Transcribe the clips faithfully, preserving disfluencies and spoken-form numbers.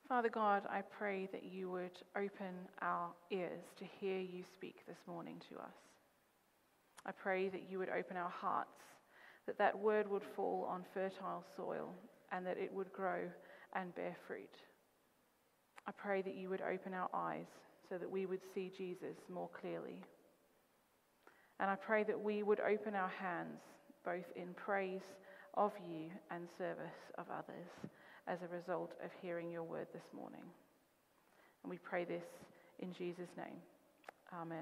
Father God, I pray that you would open our ears to hear you speak this morning to us. I pray that you would open our hearts, that that word would fall on fertile soil and that it would grow and bear fruit. I pray that you would open our eyes so that we would see Jesus more clearly. And I pray that we would open our hands both in praise of you and service of others as a result of hearing your word this morning. And we pray this in Jesus' name. Amen.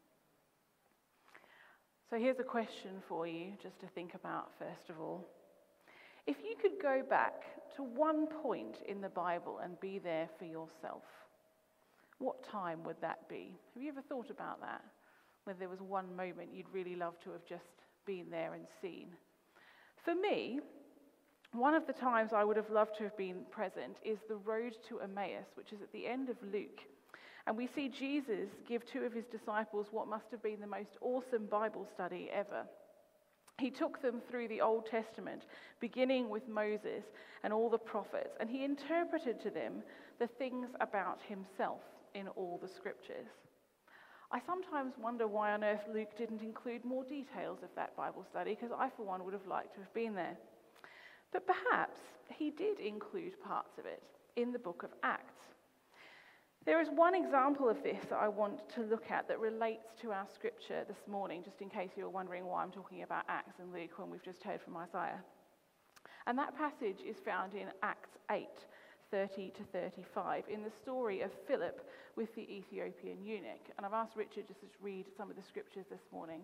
So here's a question for you just to think about first of all. If you could go back to one point in the Bible and be there for yourself, what time would that be? Have you ever thought about that? Whether there was one moment you'd really love to have just been there and seen. For me, one of the times I would have loved to have been present is the road to Emmaus, which is at the end of Luke. And we see Jesus give two of his disciples what must have been the most awesome Bible study ever. He took them through the Old Testament, beginning with Moses and all the prophets, and he interpreted to them the things about himself in all the scriptures. I sometimes wonder why on earth Luke didn't include more details of that Bible study, because I, for one, would have liked to have been there. But perhaps he did include parts of it in the book of Acts. There is one example of this that I want to look at that relates to our scripture this morning, just in case you're wondering why I'm talking about Acts and Luke when we've just heard from Isaiah. And that passage is found in Acts eight, thirty to thirty-five, in the story of Philip with the Ethiopian eunuch. And I've asked Richard just to read some of the scriptures this morning.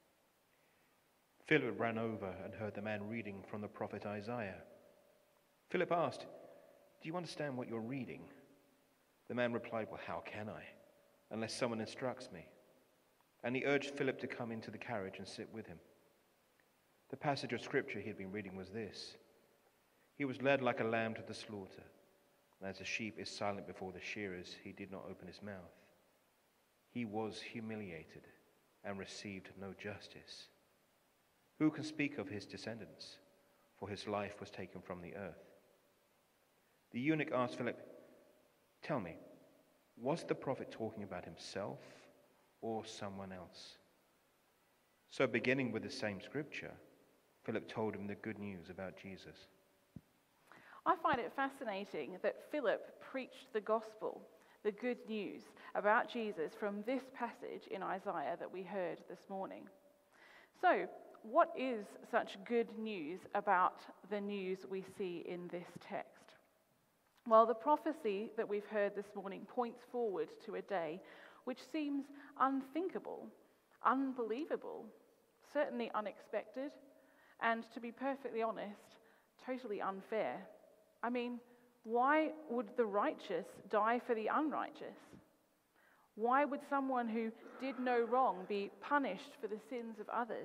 Philip ran over and heard the man reading from the prophet Isaiah. Philip asked, "Do you understand what you're reading?" The man replied, "Well, how can I, unless someone instructs me?" And he urged Philip to come into the carriage and sit with him. The passage of scripture he had been reading was this: "He was led like a lamb to the slaughter, and as a sheep is silent before the shearers, he did not open his mouth. He was humiliated and received no justice. Who can speak of his descendants? For his life was taken from the earth." The eunuch asked Philip, "Tell me, was the prophet talking about himself or someone else?" So beginning with the same scripture, Philip told him the good news about Jesus. I find it fascinating that Philip preached the gospel, the good news about Jesus from this passage in Isaiah that we heard this morning. So, what is such good news about the news we see in this text? Well, the prophecy that we've heard this morning points forward to a day which seems unthinkable, unbelievable, certainly unexpected, and to be perfectly honest, totally unfair. I mean, why would the righteous die for the unrighteous? Why would someone who did no wrong be punished for the sins of others?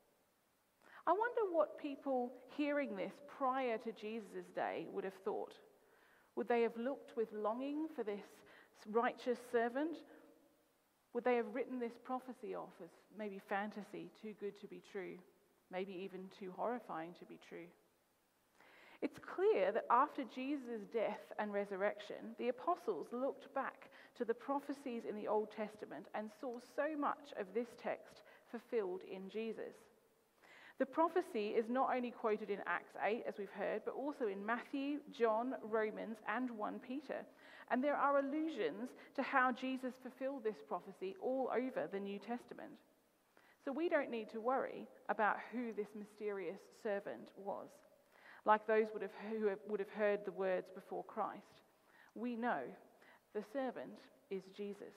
I wonder what people hearing this prior to Jesus' day would have thought. Would they have looked with longing for this righteous servant? Would they have written this prophecy off as maybe fantasy, too good to be true, maybe even too horrifying to be true? It's clear that after Jesus' death and resurrection, the apostles looked back to the prophecies in the Old Testament and saw so much of this text fulfilled in Jesus. The prophecy is not only quoted in Acts eight, as we've heard, but also in Matthew, John, Romans, and First Peter. And there are allusions to how Jesus fulfilled this prophecy all over the New Testament. So we don't need to worry about who this mysterious servant was, like those would have, who would have heard the words before Christ. We know the servant is Jesus.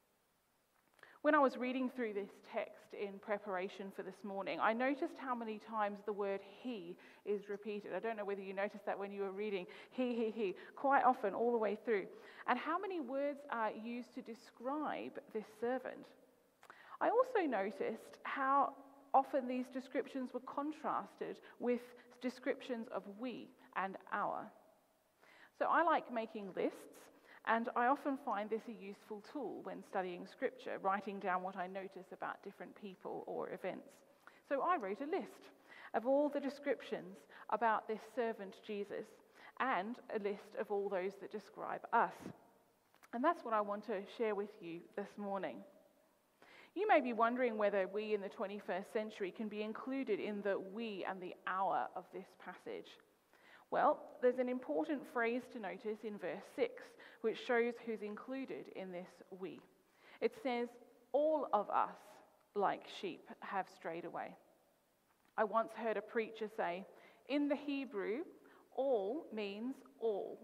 When I was reading through this text in preparation for this morning, I noticed how many times the word he is repeated. I don't know whether you noticed that when you were reading he, he, he, quite often all the way through. And how many words are used to describe this servant. I also noticed how often these descriptions were contrasted with descriptions of we and our. So I like making lists. And I often find this a useful tool when studying scripture, writing down what I notice about different people or events. So I wrote a list of all the descriptions about this servant Jesus. and a list of all those that describe us. And that's what I want to share with you this morning. You may be wondering whether we in the twenty-first century can be included in the we and the our of this passage. Well, there's an important phrase to notice in verse six, which shows who's included in this we. It says, all of us, like sheep, have strayed away. I once heard a preacher say, in the Hebrew, all means all.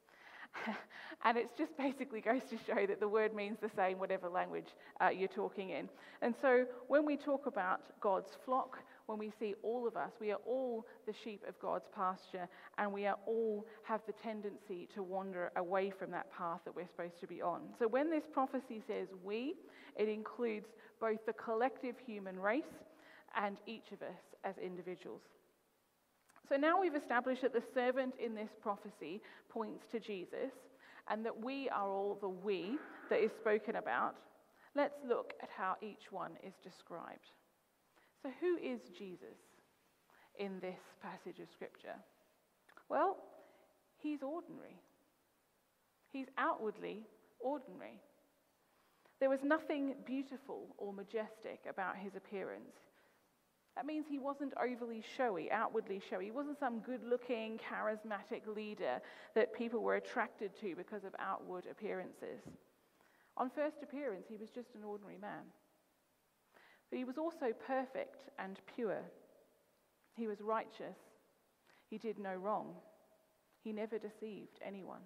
And it just basically goes to show that the word means the same whatever language uh, you're talking in. And so when we talk about God's flock, when we see all of us, we are all the sheep of God's pasture, and we are all have the tendency to wander away from that path that we're supposed to be on. So when this prophecy says we, it includes both the collective human race and each of us as individuals. So now we've established that the servant in this prophecy points to Jesus, and that we are all the we that is spoken about. Let's look at how each one is described. So who is Jesus in this passage of Scripture? Well, he's ordinary. He's outwardly ordinary. There was nothing beautiful or majestic about his appearance. That means he wasn't overly showy, outwardly showy. He wasn't some good-looking, charismatic leader that people were attracted to because of outward appearances. On first appearance, he was just an ordinary man. But he was also perfect and pure. He was righteous. He did no wrong. He never deceived anyone.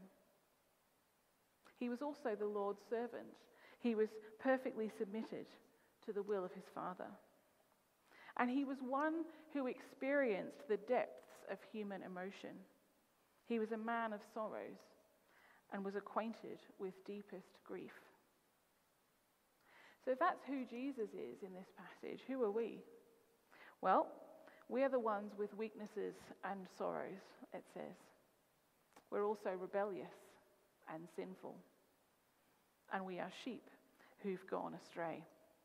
He was also the Lord's servant. He was perfectly submitted to the will of his Father. And he was one who experienced the depths of human emotion. He was a man of sorrows and was acquainted with deepest grief. So if that's who Jesus is in this passage, who are we? Well, we are the ones with weaknesses and sorrows, it says. We're also rebellious and sinful. And we are sheep who've gone astray.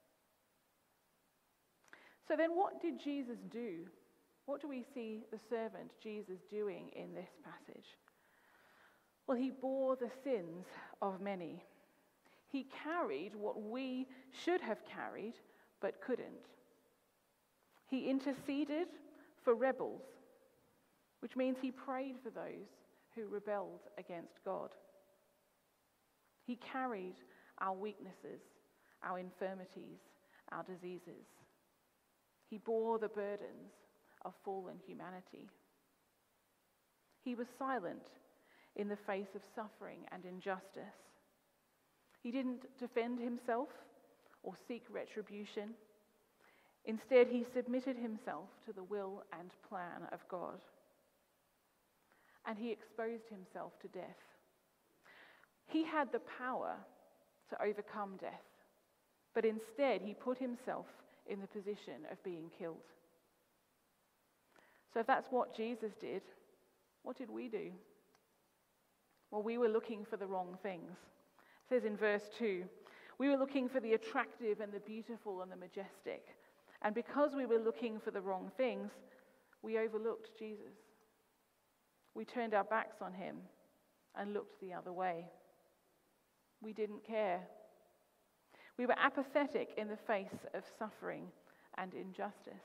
So then what did Jesus do? What do we see the servant Jesus doing in this passage? Well, he bore the sins of many. He carried what we should have carried but couldn't. He interceded for rebels, which means he prayed for those who rebelled against God. He carried our weaknesses, our infirmities, our diseases. He bore the burdens of fallen humanity. He was silent in the face of suffering and injustice. He didn't defend himself or seek retribution. Instead, he submitted himself to the will and plan of God. And he exposed himself to death. He had the power to overcome death, but instead he put himself in the position of being killed. So if that's what Jesus did, what did we do? Well, we were looking for the wrong things. It says in verse two, we were looking for the attractive and the beautiful and the majestic. And because we were looking for the wrong things, we overlooked Jesus. We turned our backs on him and looked the other way. We didn't care. We were apathetic in the face of suffering and injustice.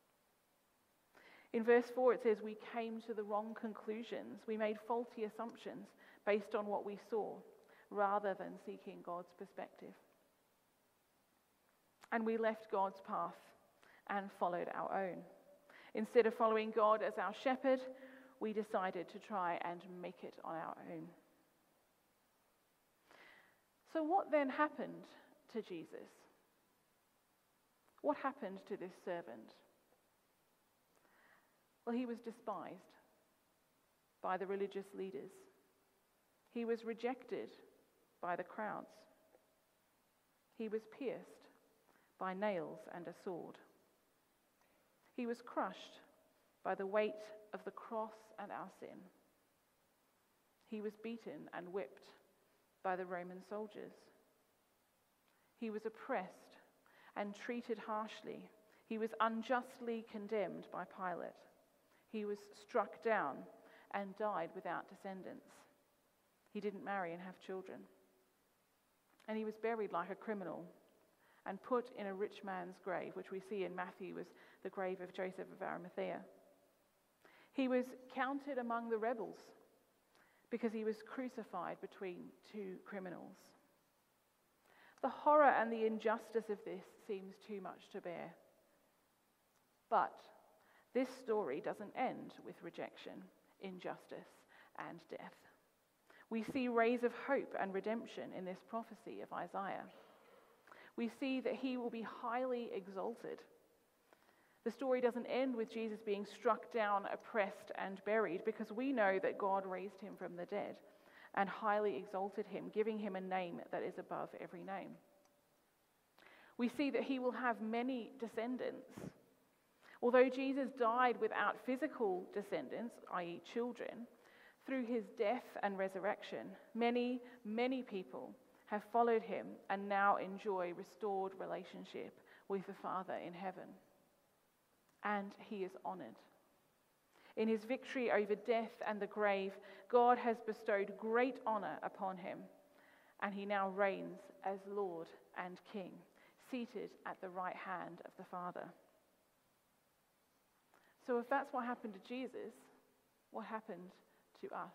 In verse four it says we came to the wrong conclusions. We made faulty assumptions based on what we saw rather than seeking God's perspective. And we left God's path and followed our own. Instead of following God as our shepherd, we decided to try and make it on our own. So what then happened to Jesus? What happened to this servant? Well, he was despised by the religious leaders. He was rejected by the crowds. He was pierced by nails and a sword. He was crushed by the weight of the cross and our sin. He was beaten and whipped by the Roman soldiers. He was oppressed and treated harshly. He was unjustly condemned by Pilate. He was struck down and died without descendants. He didn't marry and have children. And he was buried like a criminal and put in a rich man's grave, which we see in Matthew was the grave of Joseph of Arimathea. He was counted among the rebels because he was crucified between two criminals. The horror and the injustice of this seems too much to bear. But this story doesn't end with rejection, injustice, and death. We see rays of hope and redemption in this prophecy of Isaiah. We see that he will be highly exalted. The story doesn't end with Jesus being struck down, oppressed, and buried, because we know that God raised him from the dead and highly exalted him, giving him a name that is above every name. We see that he will have many descendants. Although Jesus died without physical descendants, that is children, through his death and resurrection, many, many people have followed him and now enjoy restored relationship with the Father in heaven. And he is honored. In his victory over death and the grave, God has bestowed great honor upon him, and he now reigns as Lord and King, seated at the right hand of the Father. So if that's what happened to Jesus, what happened to us?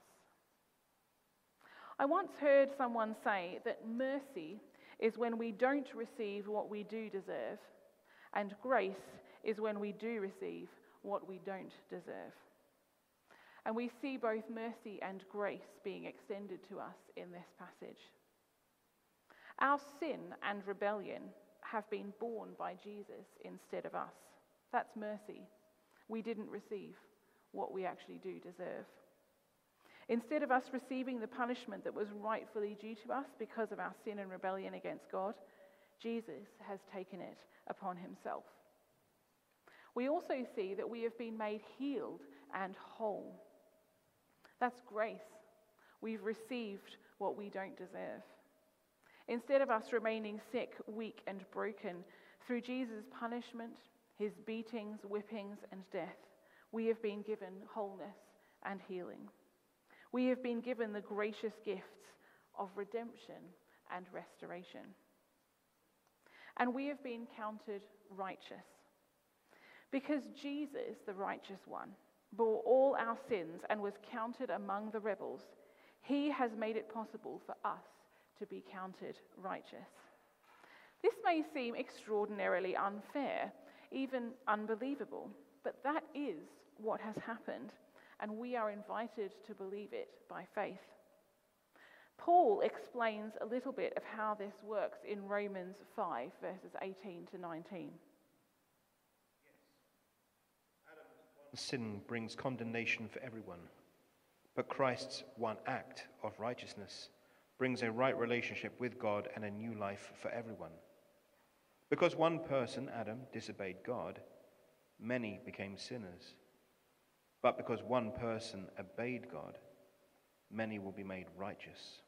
I once heard someone say that mercy is when we don't receive what we do deserve, and grace is when we do receive what we don't deserve. And we see both mercy and grace being extended to us in this passage. Our sin and rebellion have been borne by Jesus instead of us. That's mercy. We didn't receive what we actually do deserve. Instead of us receiving the punishment that was rightfully due to us because of our sin and rebellion against God, Jesus has taken it upon himself. We also see that we have been made healed and whole. That's grace. We've received what we don't deserve. Instead of us remaining sick, weak, and broken, through Jesus' punishment, his beatings, whippings, and death, we have been given wholeness and healing. We have been given the gracious gifts of redemption and restoration. And we have been counted righteous. Because Jesus, the righteous one, bore all our sins and was counted among the rebels, he has made it possible for us to be counted righteous. This may seem extraordinarily unfair, even unbelievable, but that is what has happened, and we are invited to believe it by faith. Paul explains a little bit of how this works in Romans five, verses eighteen to nineteen. Sin brings condemnation for everyone, but Christ's one act of righteousness brings a right relationship with God and a new life for everyone. Because one person, Adam, disobeyed God, many became sinners. But because one person obeyed God, many will be made righteous.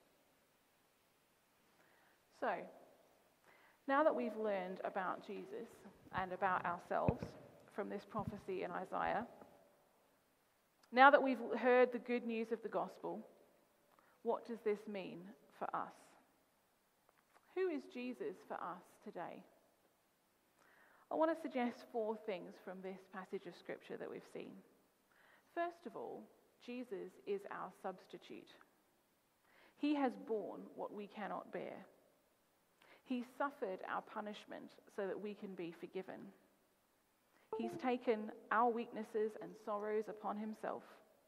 So, now that we've learned about Jesus and about ourselves from this prophecy in Isaiah, now that we've heard the good news of the gospel, what does this mean for us? Who is Jesus for us today? I want to suggest four things from this passage of scripture that we've seen. First of all, Jesus is our substitute. He has borne what we cannot bear. He suffered our punishment so that we can be forgiven. He's taken our weaknesses and sorrows upon himself.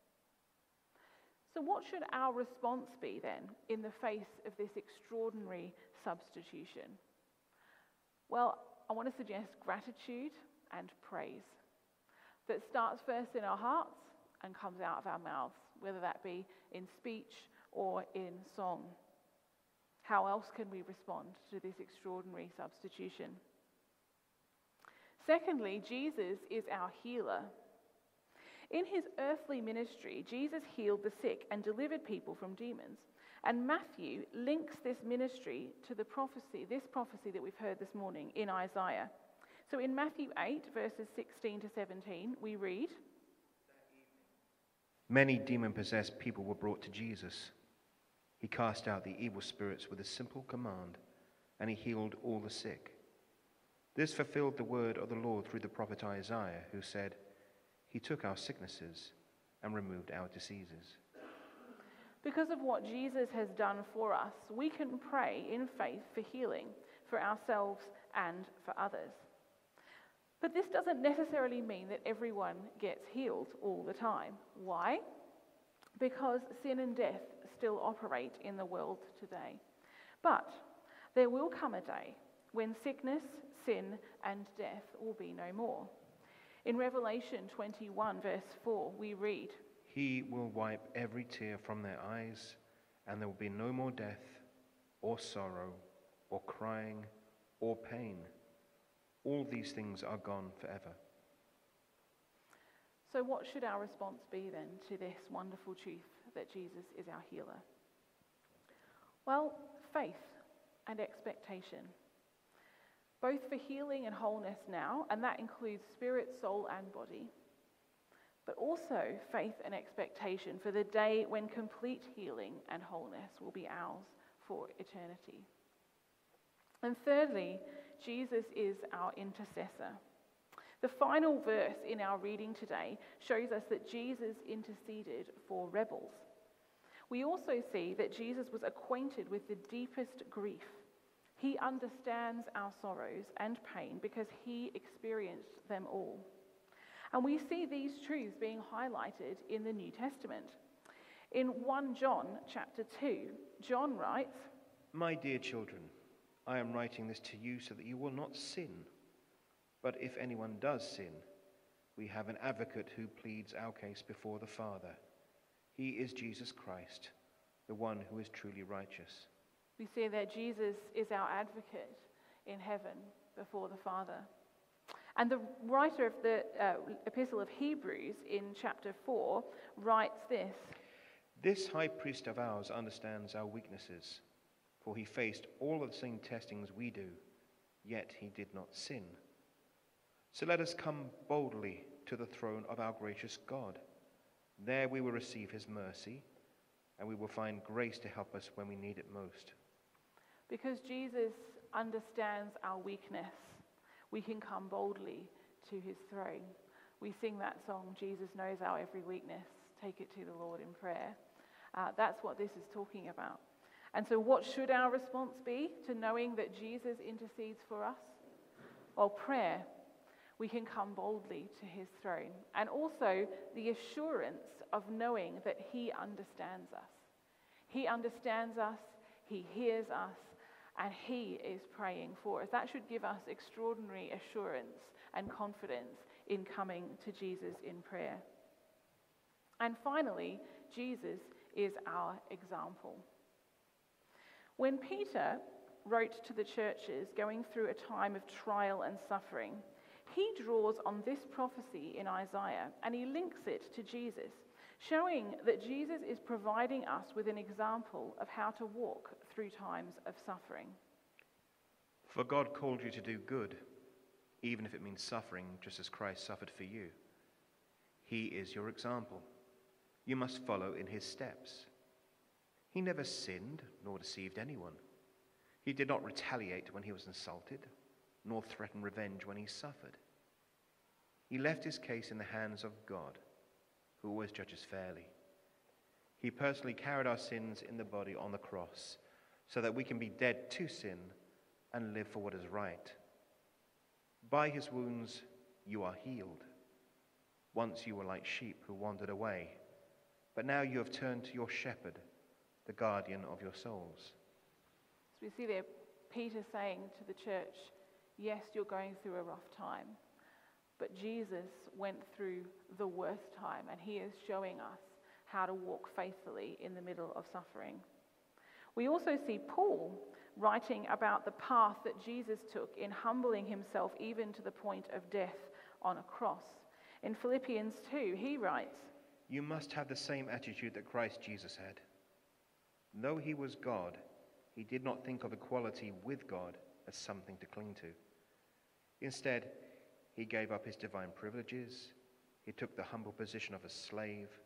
So what should our response be then in the face of this extraordinary substitution? Well, I want to suggest gratitude and praise that starts first in our hearts and comes out of our mouths, whether that be in speech or in song. How else can we respond to this extraordinary substitution? Secondly, Jesus is our healer. In his earthly ministry, Jesus healed the sick and delivered people from demons. And Matthew links this ministry to the prophecy, this prophecy that we've heard this morning in Isaiah. So in Matthew eight, verses sixteen to seventeen, we read, Many demon-possessed people were brought to Jesus. He cast out the evil spirits with a simple command, and he healed all the sick. This fulfilled the word of the Lord through the prophet Isaiah, who said, "He took our sicknesses and removed our diseases." Because of what Jesus has done for us, we can pray in faith for healing for ourselves and for others. But this doesn't necessarily mean that everyone gets healed all the time. Why? Because sin and death still operate in the world today. But there will come a day when sickness, sin, and death will be no more. In Revelation twenty-one, verse four, we read, "He will wipe every tear from their eyes, and there will be no more death, or sorrow, or crying, or pain. All these things are gone forever." So what should our response be then to this wonderful truth that Jesus is our healer? Well, faith and expectation. Both for healing and wholeness now, and that includes spirit, soul, and body. But also faith and expectation for the day when complete healing and wholeness will be ours for eternity. And thirdly, Jesus is our intercessor. The final verse in our reading today shows us that Jesus interceded for rebels. We also see that Jesus was acquainted with the deepest grief. He understands our sorrows and pain because he experienced them all. And we see these truths being highlighted in the New Testament. In First John chapter two, John writes, "My dear children, I am writing this to you so that you will not sin. But if anyone does sin, we have an advocate who pleads our case before the Father. He is Jesus Christ, the one who is truly righteous." We see that Jesus is our advocate in heaven before the Father. And the writer of the uh, Epistle of Hebrews in chapter four writes this, "This high priest of ours understands our weaknesses, for he faced all of the same testings we do, yet he did not sin. So let us come boldly to the throne of our gracious God. There we will receive his mercy, and we will find grace to help us when we need it most." Because Jesus understands our weakness, we can come boldly to his throne. We sing that song, "Jesus knows our every weakness, take it to the Lord in prayer." Uh, that's what this is talking about. And so what should our response be to knowing that Jesus intercedes for us? Well, prayer. We can come boldly to his throne. And also the assurance of knowing that he understands us. He understands us, he hears us, and he is praying for us. That should give us extraordinary assurance and confidence in coming to Jesus in prayer. And finally, Jesus is our example. When Peter wrote to the churches going through a time of trial and suffering, he draws on this prophecy in Isaiah and he links it to Jesus, showing that Jesus is providing us with an example of how to walk through times of suffering. "For God called you to do good, even if it means suffering, just as Christ suffered for you. He is your example. You must follow in his steps. He never sinned nor deceived anyone. He did not retaliate when he was insulted, nor threaten revenge when he suffered. He left his case in the hands of God, who always judges fairly. He personally carried our sins in the body on the cross, so that we can be dead to sin and live for what is right. By his wounds you are healed. Once you were like sheep who wandered away, but now you have turned to your shepherd, the guardian of your souls." So we see there Peter saying to the church, yes, you're going through a rough time, but Jesus went through the worst time, and he is showing us how to walk faithfully in the middle of suffering. We also see Paul writing about the path that Jesus took in humbling himself even to the point of death on a cross. In Philippians two, he writes, "You must have the same attitude that Christ Jesus had. Though he was God, he did not think of equality with God as something to cling to. Instead, he gave up his divine privileges. He took the humble position of a slave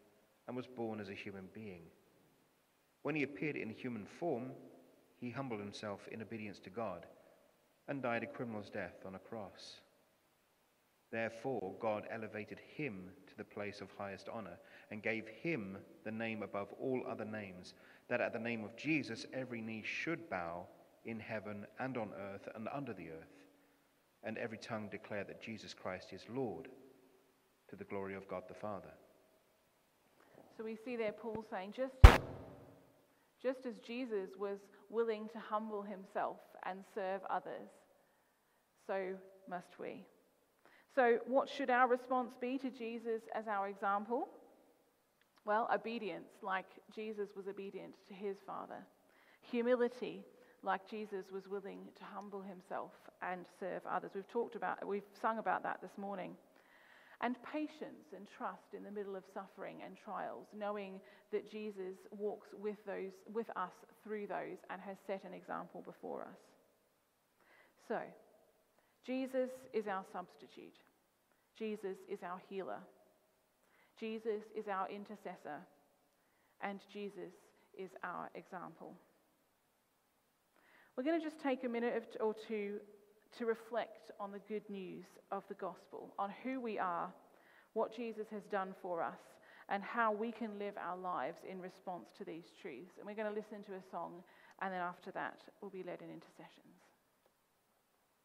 and was born as a human being. When he appeared in human form, he humbled himself in obedience to God and died a criminal's death on a cross. Therefore, God elevated him to the place of highest honor and gave him the name above all other names, that at the name of Jesus every knee should bow in heaven and on earth and under the earth, and every tongue declare that Jesus Christ is Lord, to the glory of God the Father. So we see there Paul saying, just, just as Jesus was willing to humble himself and serve others, so must we. So what should our response be to Jesus as our example? Well, obedience, like Jesus was obedient to his Father. Humility, like Jesus was willing to humble himself and serve others. We've talked about, we've sung about that this morning. And patience and trust in the middle of suffering and trials, knowing that Jesus walks with those, with us through those and has set an example before us. So, Jesus is our substitute. Jesus is our healer. Jesus is our intercessor. And Jesus is our example. We're going to just take a minute or two to reflect on the good news of the gospel, on who we are, what Jesus has done for us, and how we can live our lives in response to these truths. And we're going to listen to a song, and then after that, we'll be led in intercession.